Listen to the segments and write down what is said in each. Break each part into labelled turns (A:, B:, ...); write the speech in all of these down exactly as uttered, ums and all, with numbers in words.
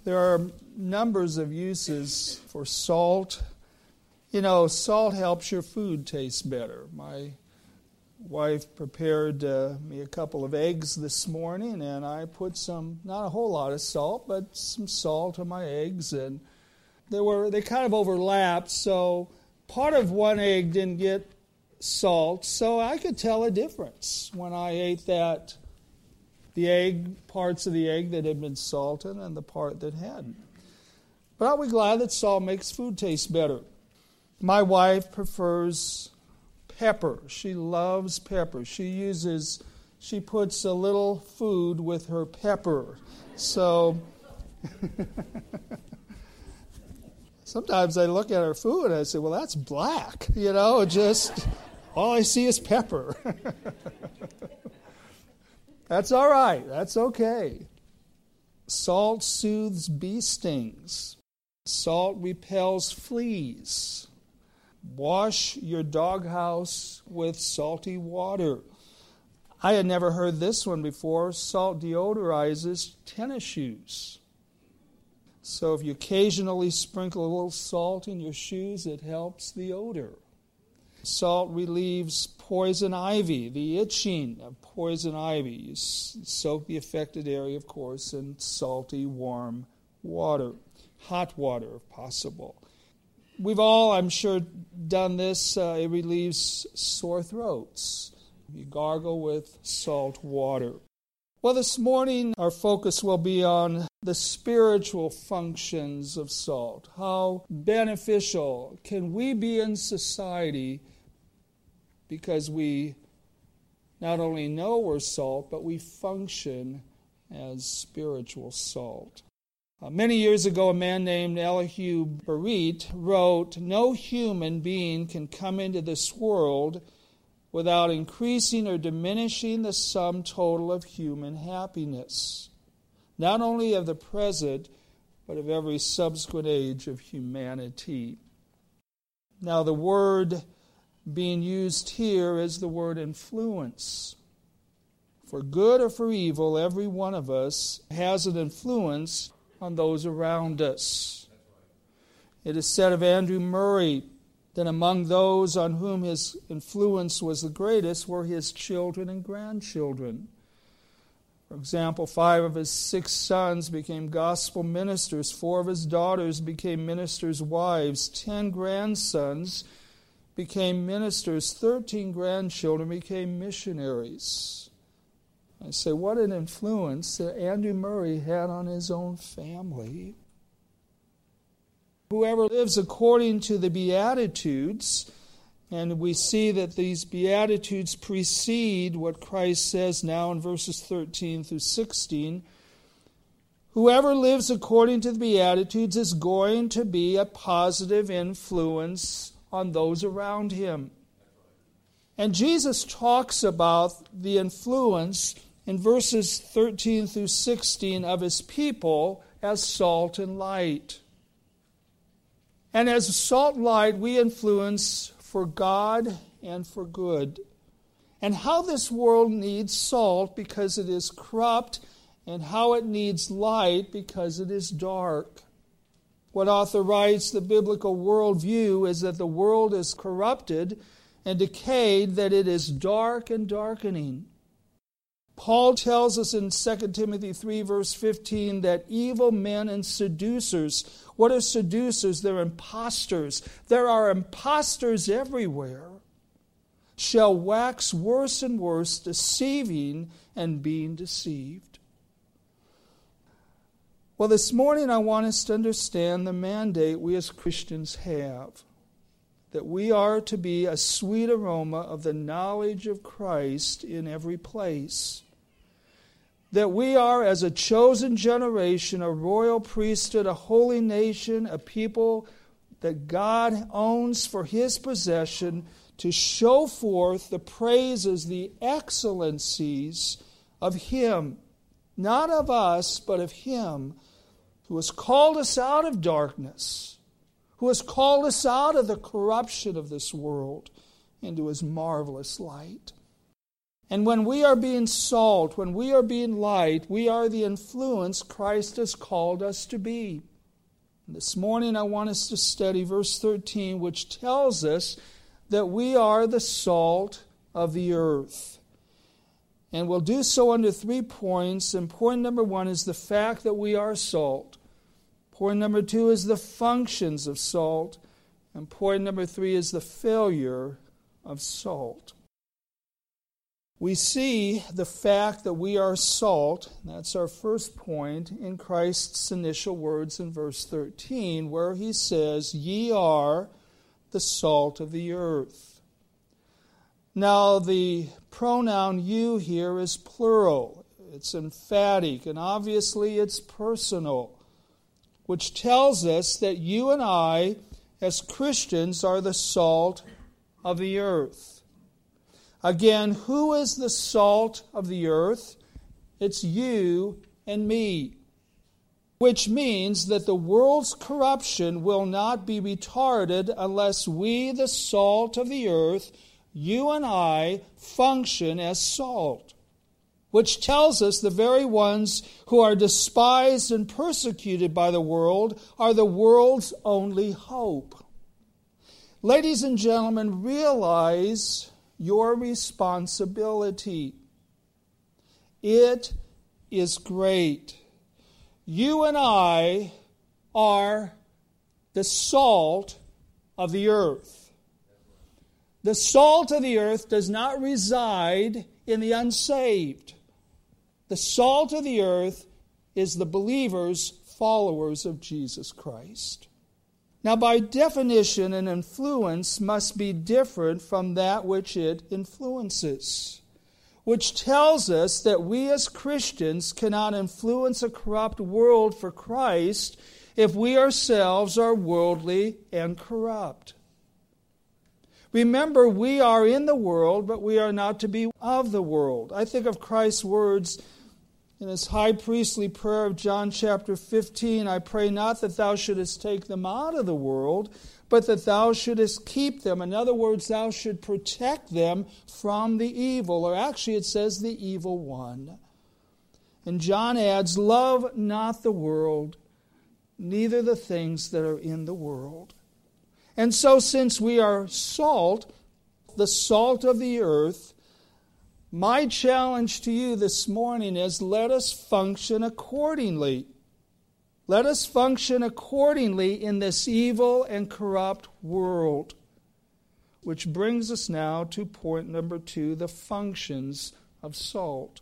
A: There are numbers of uses for salt. You know, salt helps your food taste better. My wife prepared uh, me a couple of eggs this morning, and I put some, not a whole lot of salt, but some salt on my eggs, and they were they kind of overlapped, so part of one egg didn't get salt, so I could tell a difference when I ate that, the egg, parts of the egg that had been salted and the part that hadn't. But I'll be glad that salt makes food taste better. My wife prefers pepper. She loves pepper. She uses, she puts a little food with her pepper. So sometimes I look at her food and I say, well, that's black. You know, just all I see is pepper. That's all right. That's okay. Salt soothes bee stings. Salt repels fleas. Wash your doghouse with salty water. I had never heard this one before. Salt deodorizes tennis shoes. So if you occasionally sprinkle a little salt in your shoes, it helps the odor. Salt relieves poison ivy, the itching of poison ivy. You soak the affected area, of course, in salty, warm water. Hot water, if possible. We've all, I'm sure, done this. Uh, it relieves sore throats. You gargle with salt water. Well, this morning our focus will be on the spiritual functions of salt. How beneficial can we be in society because we not only know we're salt, but we function as spiritual salt. Uh, many years ago, a man named Elihu Burritt wrote, "No human being can come into this world without increasing or diminishing the sum total of human happiness, not only of the present, but of every subsequent age of humanity." Now, the word being used here is the word influence. For good or for evil, every one of us has an influence on those around us. It is said of Andrew Murray that among those on whom his influence was the greatest were his children and grandchildren. For example, five of his six sons became gospel ministers, four of his daughters became ministers' wives, ten grandsons became ministers, thirteen grandchildren became missionaries. I say, what an influence that Andrew Murray had on his own family. Whoever lives according to the Beatitudes, and we see that these Beatitudes precede what Christ says now in verses thirteen through sixteen. Whoever lives according to the Beatitudes is going to be a positive influence on those around him. And Jesus talks about the influence in verses thirteen through sixteen of his people as salt and light. And as salt and light, we influence for God and for good. And how this world needs salt because it is corrupt, and how it needs light because it is dark. What author writes, the biblical worldview is that the world is corrupted and decayed, that it is dark and darkening. Paul tells us in Second Timothy three, verse fifteen, that evil men and seducers, what are seducers? They're imposters. There are imposters everywhere, shall wax worse and worse, deceiving and being deceived. Well, this morning I want us to understand the mandate we as Christians have, that we are to be a sweet aroma of the knowledge of Christ in every place. That we are, as a chosen generation, a royal priesthood, a holy nation, a people that God owns for His possession, to show forth the praises, the excellencies of Him, not of us, but of Him, who has called us out of darkness, who has called us out of the corruption of this world into His marvelous light. And when we are being salt, when we are being light, we are the influence Christ has called us to be. This morning I want us to study verse thirteen, which tells us that we are the salt of the earth. And we'll do so under three points. And point number one is the fact that we are salt. Point number two is the functions of salt. And point number three is the failure of salt. We see the fact that we are salt, that's our first point, in Christ's initial words in verse thirteen, where he says, "Ye are the salt of the earth." Now, the pronoun you here is plural. It's emphatic, and obviously it's personal, which tells us that you and I, as Christians, are the salt of the earth. Again, who is the salt of the earth? It's you and me. Which means that the world's corruption will not be retarded unless we, the salt of the earth, you and I, function as salt. Which tells us the very ones who are despised and persecuted by the world are the world's only hope. Ladies and gentlemen, realize your responsibility. It is great. You and I are the salt of the earth. The salt of the earth does not reside in the unsaved. The salt of the earth is the believers, followers of Jesus Christ. Now, by definition, an influence must be different from that which it influences, which tells us that we as Christians cannot influence a corrupt world for Christ if we ourselves are worldly and corrupt. Remember, we are in the world, but we are not to be of the world. I think of Christ's words in his high priestly prayer of John chapter fifteen, "I pray not that thou shouldest take them out of the world, but that thou shouldest keep them." In other words, thou should protect them from the evil, or actually it says the evil one. And John adds, "Love not the world, neither the things that are in the world." And so since we are salt, the salt of the earth, my challenge to you this morning is let us function accordingly. Let us function accordingly in this evil and corrupt world. Which brings us now to point number two, the functions of salt.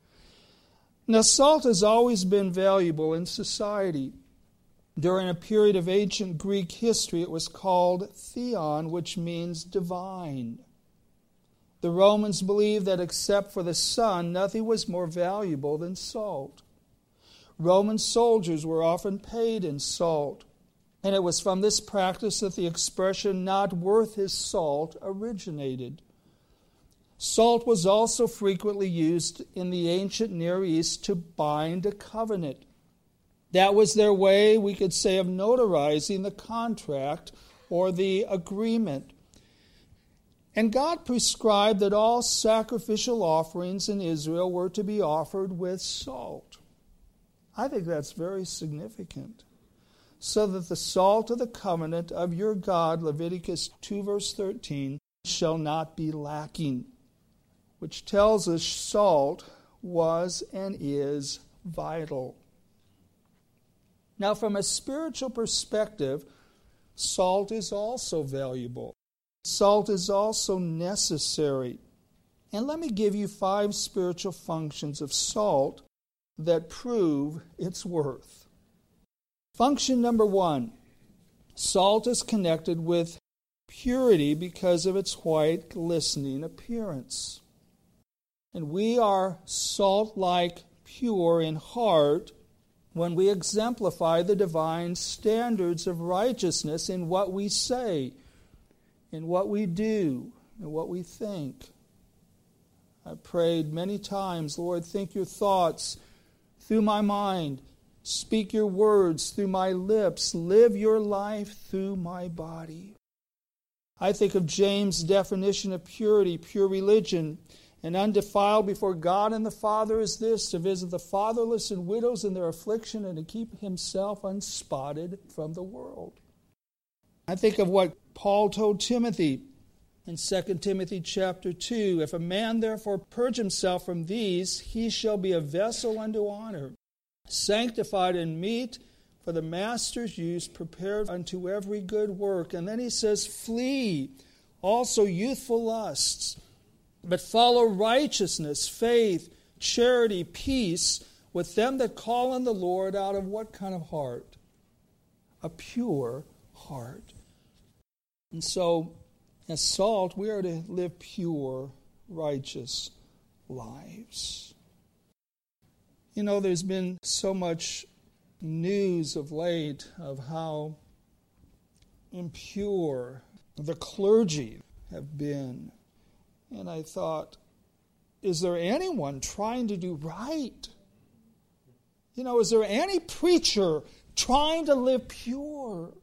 A: Now, salt has always been valuable in society. During a period of ancient Greek history, it was called theon, which means divine. The Romans believed that except for the sun, nothing was more valuable than salt. Roman soldiers were often paid in salt, and it was from this practice that the expression "not worth his salt" originated. Salt was also frequently used in the ancient Near East to bind a covenant. That was their way, we could say, of notarizing the contract or the agreement. And God prescribed that all sacrificial offerings in Israel were to be offered with salt. I think that's very significant. So that the salt of the covenant of your God, Leviticus two verse thirteen, shall not be lacking. Which tells us salt was and is vital. Now, from a spiritual perspective, salt is also valuable. Salt is also necessary. And let me give you five spiritual functions of salt that prove its worth. Function number one, salt is connected with purity because of its white, glistening appearance. And we are salt-like pure in heart when we exemplify the divine standards of righteousness in what we say, in what we do, and what we think. I've prayed many times, Lord, think your thoughts through my mind. Speak your words through my lips. Live your life through my body. I think of James' definition of purity, pure religion, and undefiled before God and the Father is this, to visit the fatherless and widows in their affliction and to keep himself unspotted from the world. I think of what Paul told Timothy in Second Timothy chapter two. If a man therefore purge himself from these, he shall be a vessel unto honor, sanctified and meet for the master's use, prepared unto every good work. And then he says, flee also youthful lusts, but follow righteousness, faith, charity, peace with them that call on the Lord out of what kind of heart? A pure heart. And so, as salt, we are to live pure, righteous lives. You know, there's been so much news of late of how impure the clergy have been. And I thought, is there anyone trying to do right? You know, is there any preacher trying to live pure?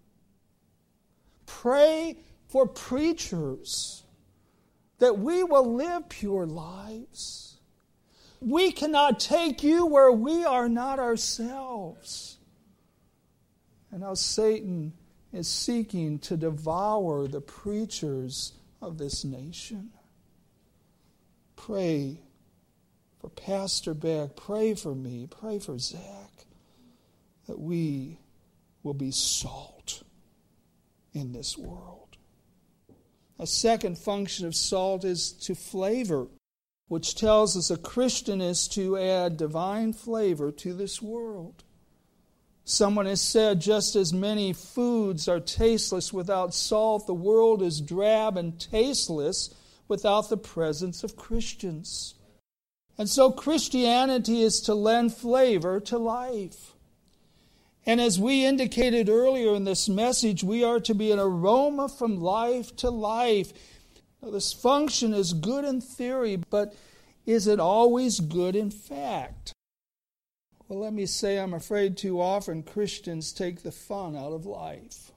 A: Pray for preachers that we will live pure lives. We cannot take you where we are not ourselves. And now Satan is seeking to devour the preachers of this nation. Pray for Pastor Beck. Pray for me. Pray for Zach. That we will be salt in this world. A second function of salt is to flavor, which tells us a Christian is to add divine flavor to this world. Someone has said, just as many foods are tasteless without salt, the world is drab and tasteless without the presence of Christians. And so Christianity is to lend flavor to life. And as we indicated earlier in this message, we are to be an aroma from life to life. Now, this function is good in theory, but is it always good in fact? Well, let me say, I'm afraid too often Christians take the fun out of life.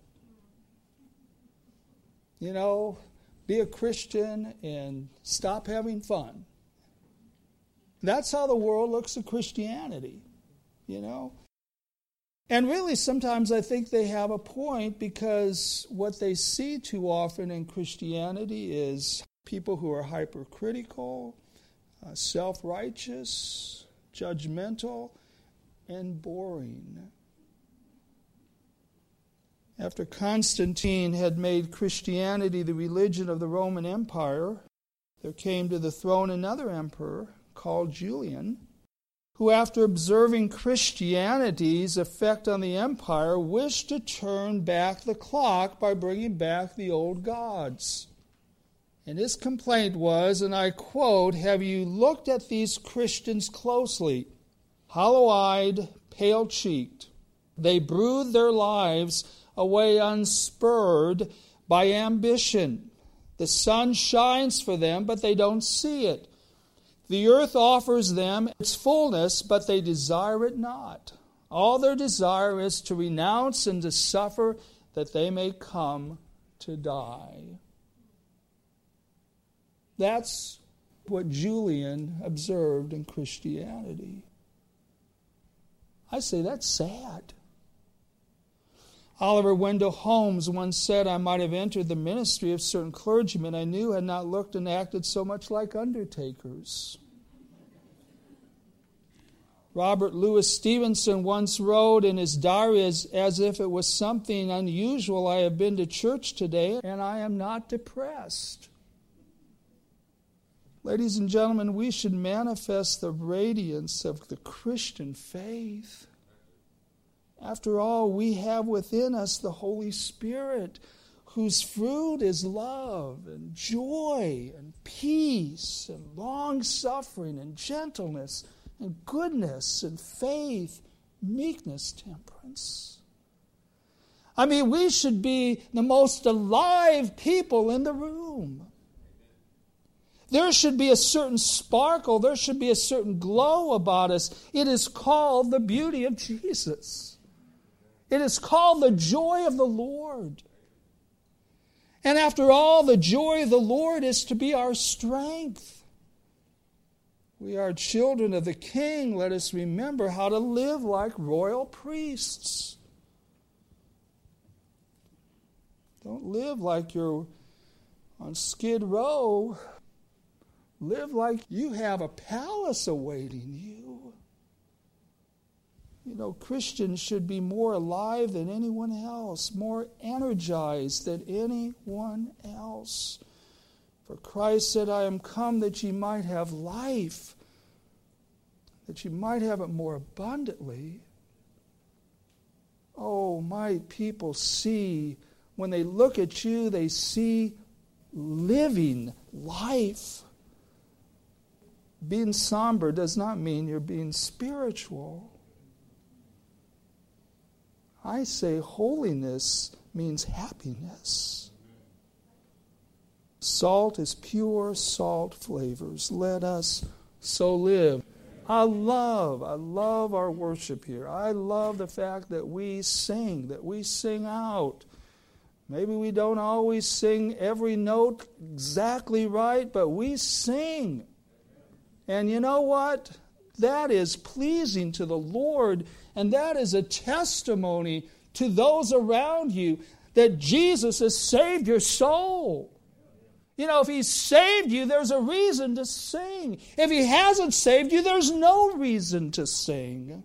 A: You know, be a Christian and stop having fun. That's how the world looks at Christianity, you know. And really, sometimes I think they have a point, because what they see too often in Christianity is people who are hypercritical, uh, self-righteous, judgmental, and boring. After Constantine had made Christianity the religion of the Roman Empire, there came to the throne another emperor called Julian, who, after observing Christianity's effect on the empire, wished to turn back the clock by bringing back the old gods. And his complaint was, and I quote, "Have you looked at these Christians closely? Hollow-eyed, pale-cheeked. They brood their lives away unspurred by ambition. The sun shines for them, but they don't see it. The earth offers them its fullness, but they desire it not. All their desire is to renounce and to suffer, that they may come to die." That's what Julian observed in Christianity. I say that's sad. Oliver Wendell Holmes once said, "I might have entered the ministry of certain clergymen I knew had not looked and acted so much like undertakers." Robert Louis Stevenson once wrote in his diary, as, as if it was something unusual, "I have been to church today and I am not depressed." Ladies and gentlemen, we should manifest the radiance of the Christian faith. After all, we have within us the Holy Spirit, whose fruit is love and joy and peace and long-suffering and gentleness and goodness and faith, meekness, temperance. I mean, we should be the most alive people in the room. There should be a certain sparkle, there should be a certain glow about us. It is called the beauty of Jesus. It is called the joy of the Lord. And after all, the joy of the Lord is to be our strength. We are children of the King. Let us remember how to live like royal priests. Don't live like you're on Skid Row. Live like you have a palace awaiting you. You know, Christians should be more alive than anyone else, more energized than anyone else. For Christ said, I am come that ye might have life, that ye might have it more abundantly. Oh, might people see, when they look at you, they see living life. Being somber does not mean you're being spiritual. I say holiness means happiness. Salt is pure, salt flavors. Let us so live. I love, I love our worship here. I love the fact that we sing, that we sing out. Maybe we don't always sing every note exactly right, but we sing. And you know what? That is pleasing to the Lord, and that is a testimony to those around you that Jesus has saved your soul. You know, if He's saved you, there's a reason to sing. If He hasn't saved you, there's no reason to sing.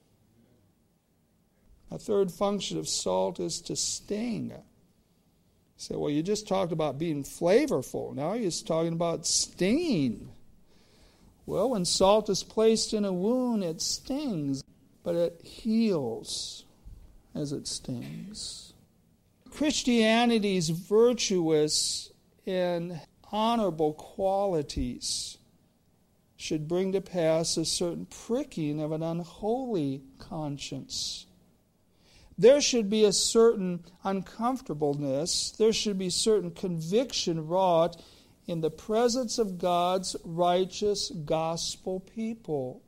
A: A third function of salt is to sting. You say, well, you just talked about being flavorful. Now you're just talking about stinging. Well, when salt is placed in a wound, it stings, but it heals as it stings. Christianity's virtuous and honorable qualities should bring to pass a certain pricking of an unholy conscience. There should be a certain uncomfortableness. There should be certain conviction wrought in the presence of God's righteous gospel people.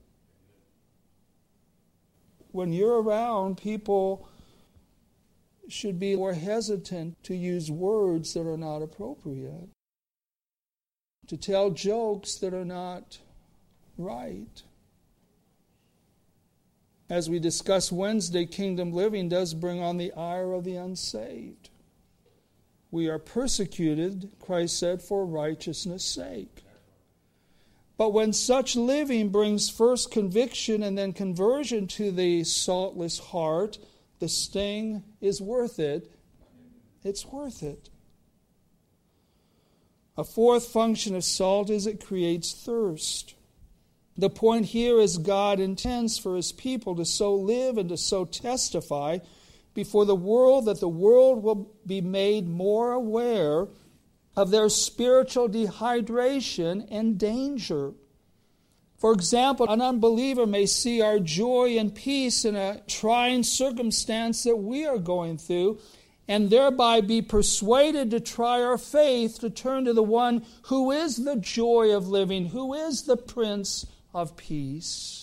A: When you're around, people should be more hesitant to use words that are not appropriate, to tell jokes that are not right. As we discussed Wednesday, kingdom living does bring on the ire of the unsaved. We are persecuted, Christ said, for righteousness' sake. But when such living brings first conviction and then conversion to the saltless heart, the sting is worth it. It's worth it. A fourth function of salt is it creates thirst. The point here is God intends for His people to so live and to so testify before the world that the world will be made more aware of their spiritual dehydration and danger. For example, an unbeliever may see our joy and peace in a trying circumstance that we are going through, and thereby be persuaded to try our faith, to turn to the one who is the joy of living, who is the Prince of Peace.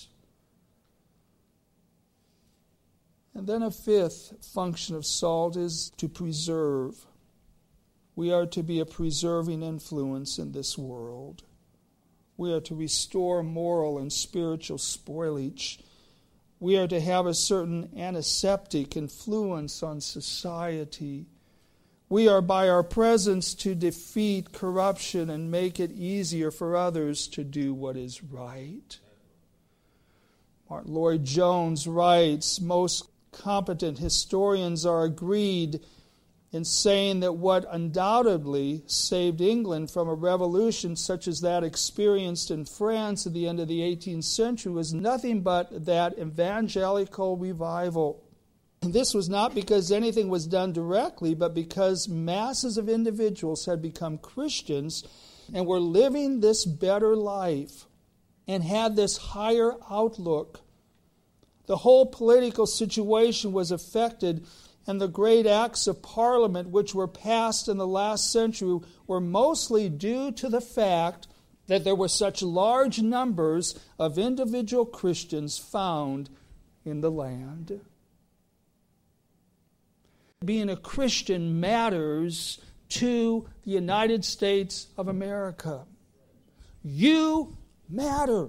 A: And then a fifth function of salt is to preserve. We are to be a preserving influence in this world. We are to restore moral and spiritual spoilage. We are to have a certain antiseptic influence on society. We are by our presence to defeat corruption and make it easier for others to do what is right. Martin Lloyd-Jones writes, most competent historians are agreed in saying that what undoubtedly saved England from a revolution such as that experienced in France at the end of the eighteenth century was nothing but that evangelical revival. And this was not because anything was done directly, but because masses of individuals had become Christians and were living this better life and had this higher outlook. The whole political situation was affected, and the great acts of Parliament which were passed in the last century were mostly due to the fact that there were such large numbers of individual Christians found in the land. Being a Christian matters to the United States of America. You matter.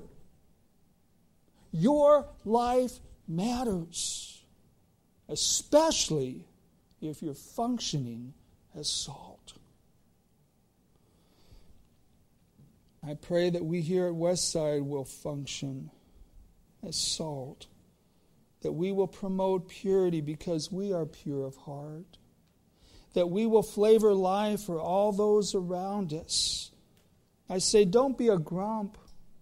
A: Your life matters, especially if you're functioning as salt. I pray that we here at Westside will function as salt, that we will promote purity because we are pure of heart, that we will flavor life for all those around us. I say, don't be a grump.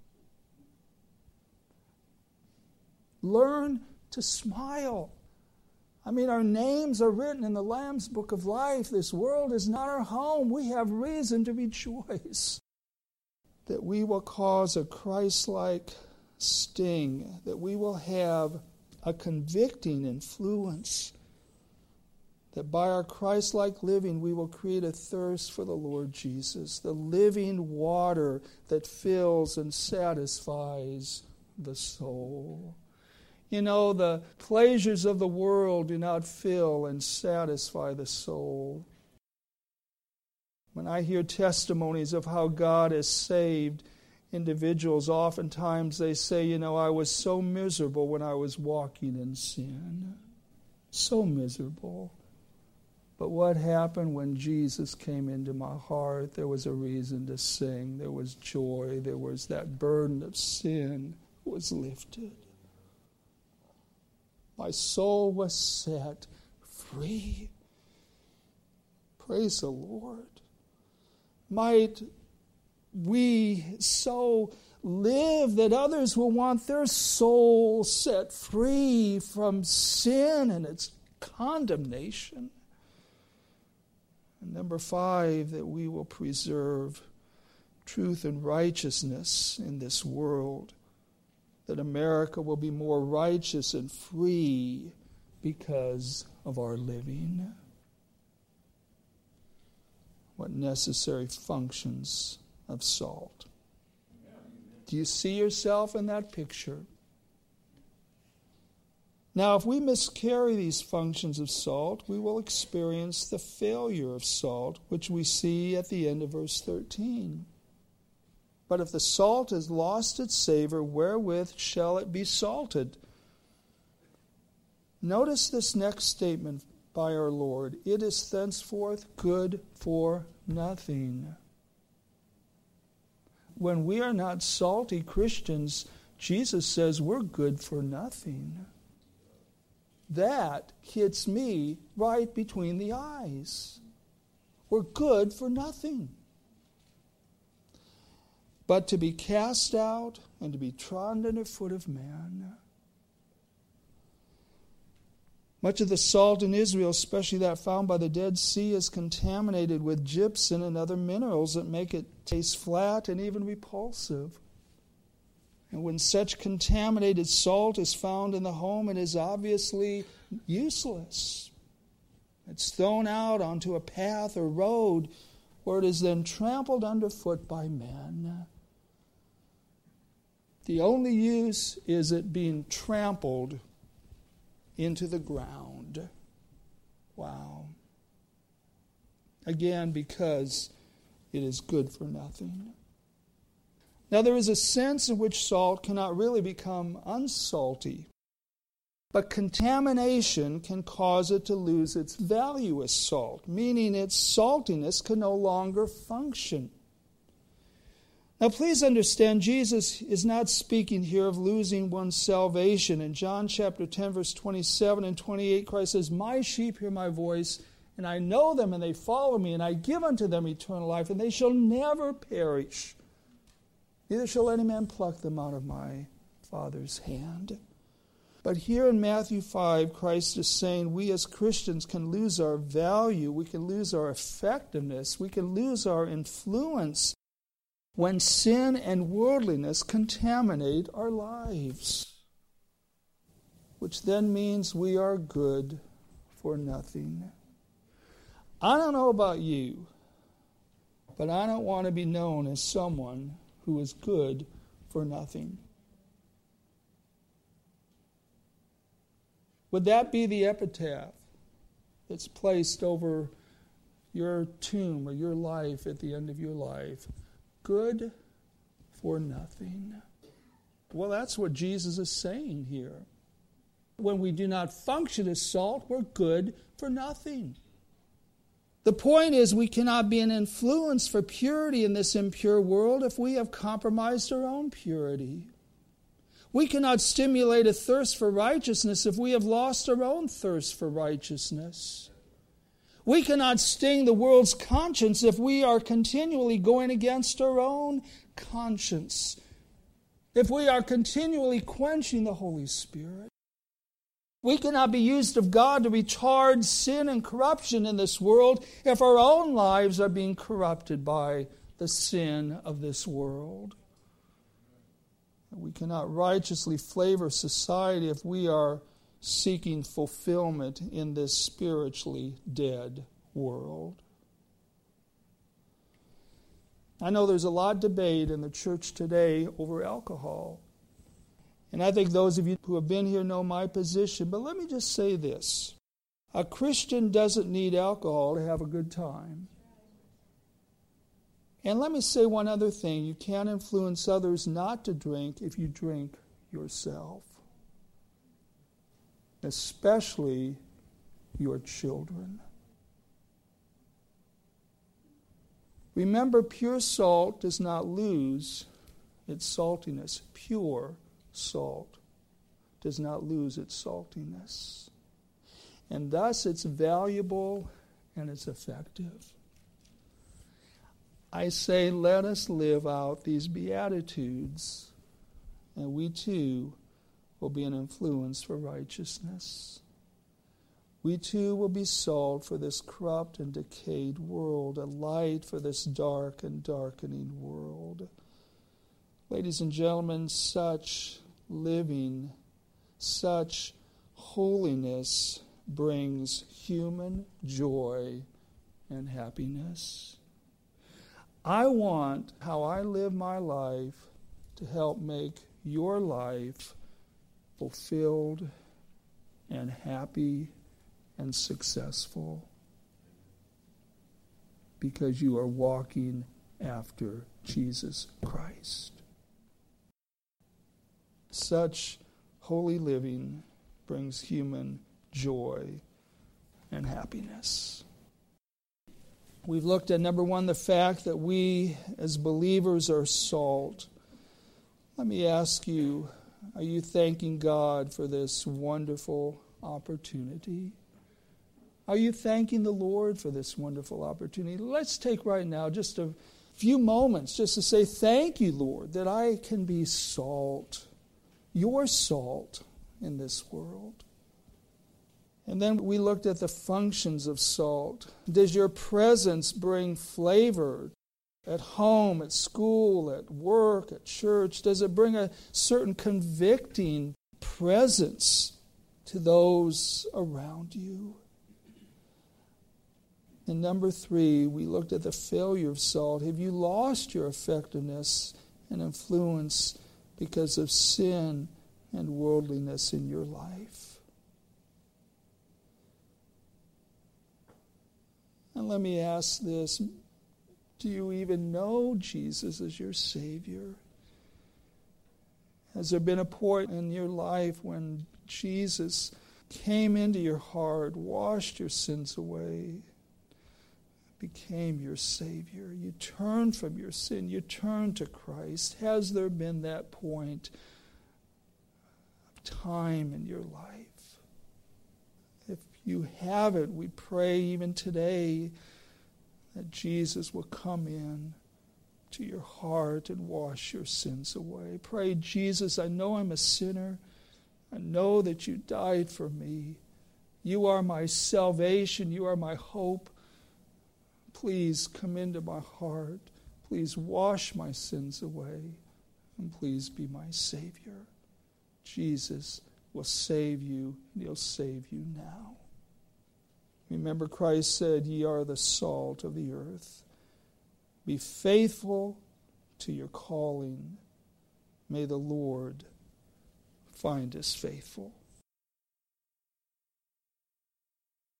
A: Learn to smile. I mean, our names are written in the Lamb's Book of Life. This world is not our home. We have reason to rejoice. That we will cause a Christ-like sting, that we will have a convicting influence, that by our Christ-like living we will create a thirst for the Lord Jesus, the living water that fills and satisfies the soul. You know, the pleasures of the world do not fill and satisfy the soul. When I hear testimonies of how God has saved individuals, oftentimes they say, you know, I was so miserable when I was walking in sin. So miserable. But what happened when Jesus came into my heart? There was a reason to sing. There was joy. There was that burden of sin was lifted. My soul was set free. Praise the Lord. Might we so live that others will want their soul set free from sin and its condemnation. And number five, that we will preserve truth and righteousness in this world. That America will be more righteous and free because of our living. What necessary functions of salt. Do you see yourself in that picture? Now, if we miscarry these functions of salt, we will experience the failure of salt, which we see at the end of verse thirteen. But if the salt has lost its savor, wherewith shall it be salted? Notice this next statement by our Lord. It is thenceforth good for nothing. When we are not salty Christians, Jesus says we're good for nothing. That hits me right between the eyes. We're good for nothing. But to be cast out and to be trodden under foot of man. Much of the salt in Israel, especially that found by the Dead Sea, is contaminated with gypsum and other minerals that make it taste flat and even repulsive. And when such contaminated salt is found in the home, it is obviously useless. It's thrown out onto a path or road where it is then trampled underfoot by men. The only use is it being trampled into the ground. Wow. Again, because it is good for nothing. Now, there is a sense in which salt cannot really become unsalty, but contamination can cause it to lose its value as salt, meaning its saltiness can no longer function. Now, please understand, Jesus is not speaking here of losing one's salvation. In John chapter ten, verse twenty-seven and twenty-eight, Christ says, "My sheep hear my voice, and I know them, and they follow me, and I give unto them eternal life, and they shall never perish. Neither shall any man pluck them out of my Father's hand." But here in Matthew five, Christ is saying we as Christians can lose our value, we can lose our effectiveness, we can lose our influence when sin and worldliness contaminate our lives, which then means we are good for nothing. I don't know about you, but I don't want to be known as someone who is good for nothing. Would that be the epitaph that's placed over your tomb or your life at the end of your life? Good for nothing. Well, that's what Jesus is saying here. When we do not function as salt, we're good for nothing. The point is, we cannot be an influence for purity in this impure world if we have compromised our own purity. We cannot stimulate a thirst for righteousness if we have lost our own thirst for righteousness. We cannot sting the world's conscience if we are continually going against our own conscience, if we are continually quenching the Holy Spirit. We cannot be used of God to retard sin and corruption in this world if our own lives are being corrupted by the sin of this world. We cannot righteously flavor society if we are seeking fulfillment in this spiritually dead world. I know there's a lot of debate in the church today over alcohol. And I think those of you who have been here know my position. But let me just say this. A Christian doesn't need alcohol to have a good time. And let me say one other thing. You can't influence others not to drink if you drink yourself. Especially your children. Remember, pure salt does not lose its saltiness. Pure salt does not lose its saltiness. And thus it's valuable and it's effective. I say, let us live out these Beatitudes, and we too will be an influence for righteousness. We too will be salt for this corrupt and decayed world, a light for this dark and darkening world. Ladies and gentlemen, such living, such holiness brings human joy and happiness. I want how I live my life to help make your life fulfilled and happy and successful because you are walking after Jesus Christ. Such holy living brings human joy and happiness. We've looked at, number one, the fact that we as believers are salt. Let me ask you, are you thanking God for this wonderful opportunity? Are you thanking the Lord for this wonderful opportunity? Let's take right now just a few moments just to say, thank you, Lord, that I can be salt. Your salt in this world. And then we looked at the functions of salt. Does your presence bring flavor at home, at school, at work, at church? Does it bring a certain convicting presence to those around you? And number three, we looked at the failure of salt. Have you lost your effectiveness and influence because of sin and worldliness in your life? And let me ask this, do you even know Jesus as your Savior? Has there been a point in your life when Jesus came into your heart, washed your sins away, became your Savior? You turned from your sin. You turned to Christ. Has there been that point of time in your life? If you haven't, we pray even today that Jesus will come in to your heart and wash your sins away. Pray, Jesus, I know I'm a sinner. I know that you died for me. You are my salvation. You are my hope. Please come into my heart. Please wash my sins away. And please be my Savior. Jesus will save you, and he'll save you now. Remember, Christ said, ye are the salt of the earth. Be faithful to your calling. May the Lord find us faithful.